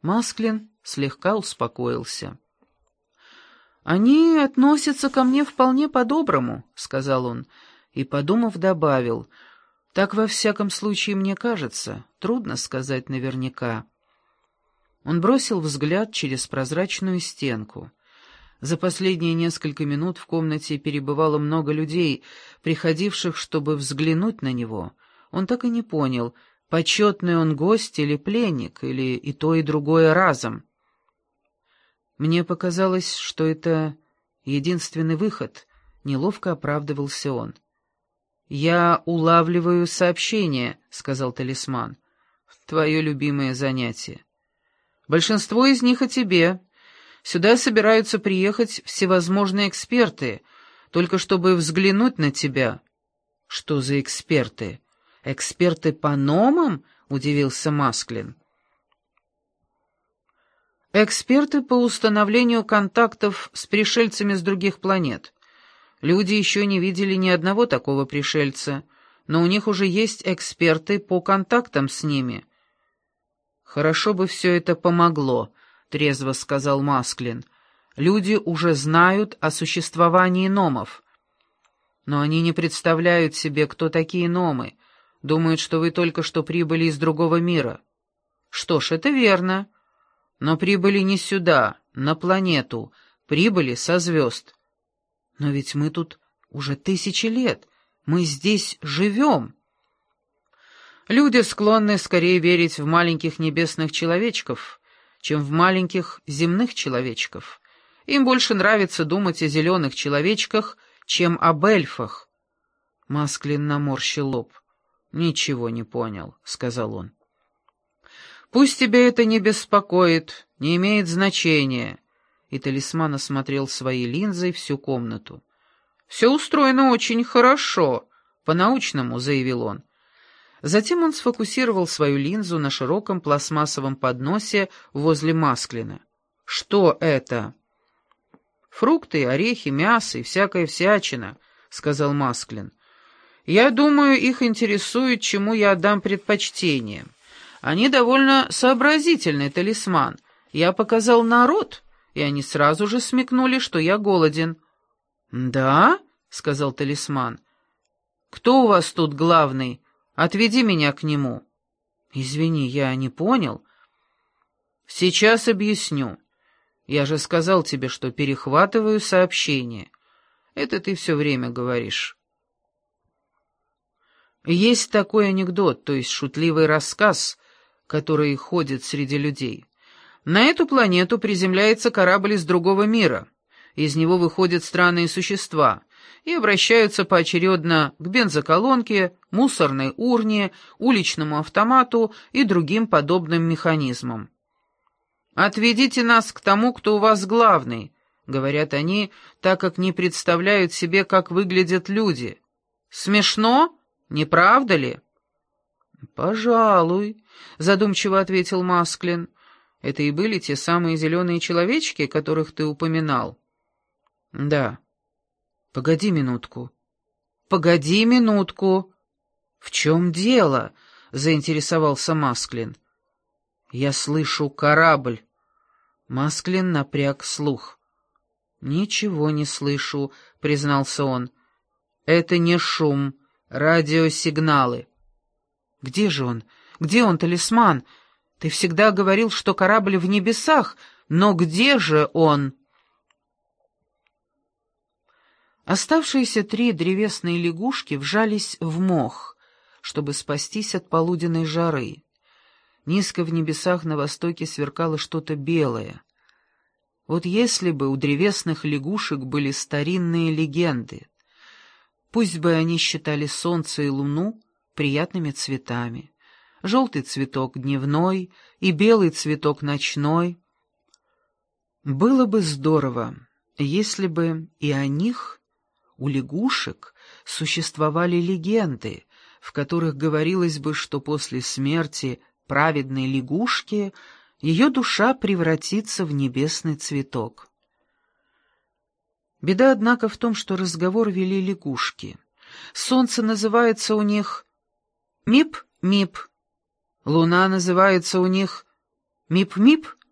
Масклин слегка успокоился. «Они относятся ко мне вполне по-доброму», — сказал он, и, подумав, добавил, «так во всяком случае мне кажется, трудно сказать наверняка». Он бросил взгляд через прозрачную стенку. За последние несколько минут в комнате перебывало много людей, приходивших, чтобы взглянуть на него. Он так и не понял, почетный он гость или пленник, или и то, и другое разом. «Мне показалось, что это единственный выход», — неловко оправдывался он. «Я улавливаю сообщения», — сказал талисман. «Твое любимое занятие. Большинство из них о тебе. Сюда собираются приехать всевозможные эксперты, только чтобы взглянуть на тебя». «Что за эксперты? Эксперты по номам?» — удивился Масклин. «Эксперты по установлению контактов с пришельцами с других планет. Люди еще не видели ни одного такого пришельца, но у них уже есть эксперты по контактам с ними». «Хорошо бы все это помогло», — трезво сказал Масклин. «Люди уже знают о существовании номов. Но они не представляют себе, кто такие номы, думают, что вы только что прибыли из другого мира. Что ж, это верно. Но прибыли не сюда, на планету, прибыли со звезд. Но ведь мы тут уже 1000 лет, мы здесь живем». Люди склонны скорее верить в маленьких небесных человечков, чем в маленьких земных человечков. Им больше нравится думать о зеленых человечках, чем об эльфах. Масклин наморщил лоб. «Ничего не понял», — сказал он. «Пусть тебя это не беспокоит, не имеет значения». И талисман осмотрел своей линзой всю комнату. «Все устроено очень хорошо, по-научному», — заявил он. Затем он сфокусировал свою линзу на широком пластмассовом подносе возле Масклина. «Что это?» «Фрукты, орехи, мясо и всякая всячина», — сказал Масклин. «Я думаю, их интересует, чему я отдам предпочтение. Они довольно сообразительный талисман. Я показал народ, и они сразу же смекнули, что я голоден». «Да?» — сказал талисман. «Кто у вас тут главный? Отведи меня к нему». «Извини, я не понял». «Сейчас объясню. Я же сказал тебе, что перехватываю сообщение. Это ты все время говоришь». Есть такой анекдот, то есть шутливый рассказ, который ходит среди людей. На эту планету приземляется корабль из другого мира. Из него выходят странные существа и обращаются поочередно к бензоколонке, мусорной урне, уличному автомату и другим подобным механизмам. «Отведите нас к тому, кто у вас главный», — говорят они, так как не представляют себе, как выглядят люди. «Смешно? Не правда ли?» «Пожалуй», — задумчиво ответил Масклин. «Это и были те самые зеленые человечки, которых ты упоминал?» «Да». «Погоди минутку». «Погоди минутку». «В чем дело?» — заинтересовался Масклин. «Я слышу корабль». Масклин напряг слух. «Ничего не слышу», — признался он. «Это не шум, радиосигналы». «Где же он? Где он, талисман? Ты всегда говорил, что корабль в небесах, но где же он?» Оставшиеся 3 древесные лягушки вжались в мох, чтобы спастись от полуденной жары. Низко в небесах на востоке сверкало что-то белое. Вот если бы у древесных лягушек были старинные легенды, пусть бы они считали солнце и луну приятными цветами, желтый цветок дневной и белый цветок ночной. Было бы здорово, если бы и о них, у лягушек, существовали легенды, в которых говорилось бы, что после смерти праведной лягушки ее душа превратится в небесный цветок. Беда, однако, в том, что разговор вели лягушки. Солнце называется у них Мип-Мип, луна называется у них Мип-мип?